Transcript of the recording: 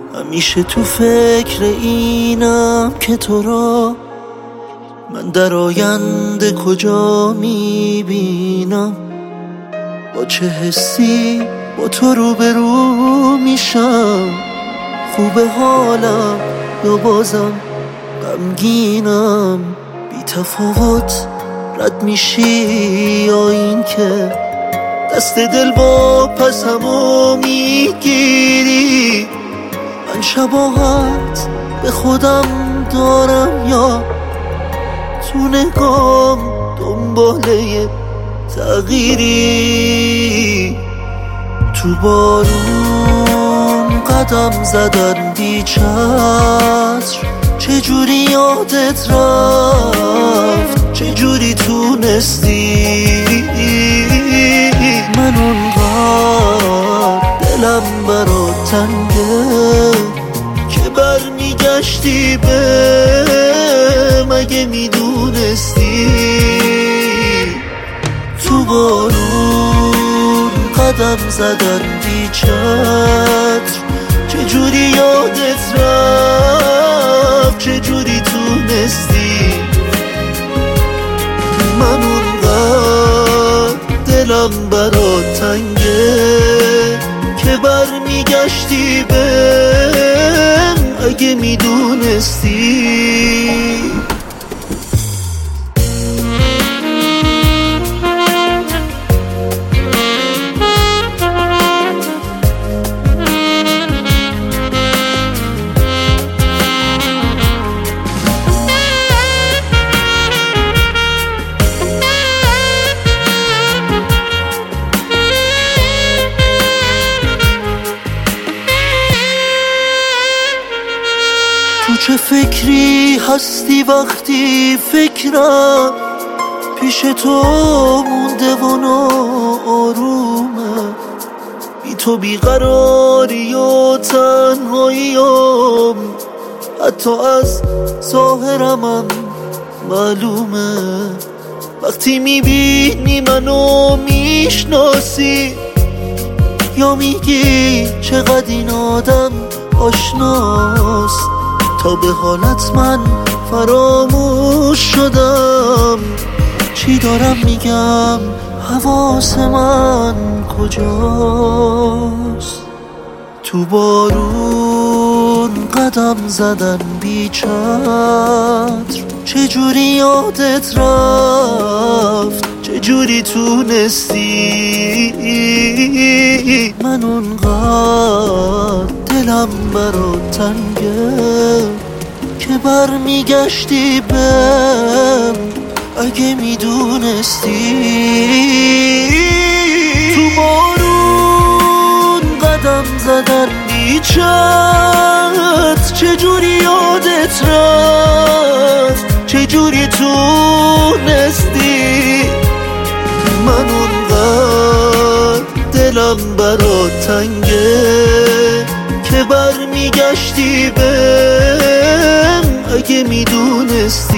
همیشه تو فکر اینم که تو را من در آینده کجا میبینم. با چه حسی با تو روبرو میشم، خوبه حالم یا بازم غمگینم. بی تفاوت رد میشی یا این که دست دل با پسمو میگیری. من شباهت به خودم دارم یا تو نگام دنباله تغییری؟ تو بارون قدم زدن بی چتر، چجوری یادت رفت، چجوری تونستی؟ من اونقدر دلم برات تنگه که برمیگشتی مگه میدونستی؟ تو بارون قدم زدن بی چتر، چجوری یادت رفت، چجوری تونستی؟ من اونقدر دلم برات تنگه که برمیگشتی اگه میدونستی. تو چه فکری هستی وقتی فکرم پیش تو مونده و آرومه؟ بی تو بیقراری و تنهاییم حتی از ظاهرمم معلومه. وقتی میبینی منو میشناسی یا میگی چقدر این آدم آشناست، تا به حالت من فراموش شدم. چی دارم میگم، حواس من کجاست؟ تو بارون قدم زدن بی چتر، چجوری یادت رفت، چجوری تونستی؟ من اونقدر دلم برات تنگه که برمیگشتی اگه میدونستی. تو بارون قدم زدن بی چتر، چجوری یادت رفت، چجوری تونستی؟ من اونقدر دلم برات تنگه که برمیگشتی اگه میدونستی.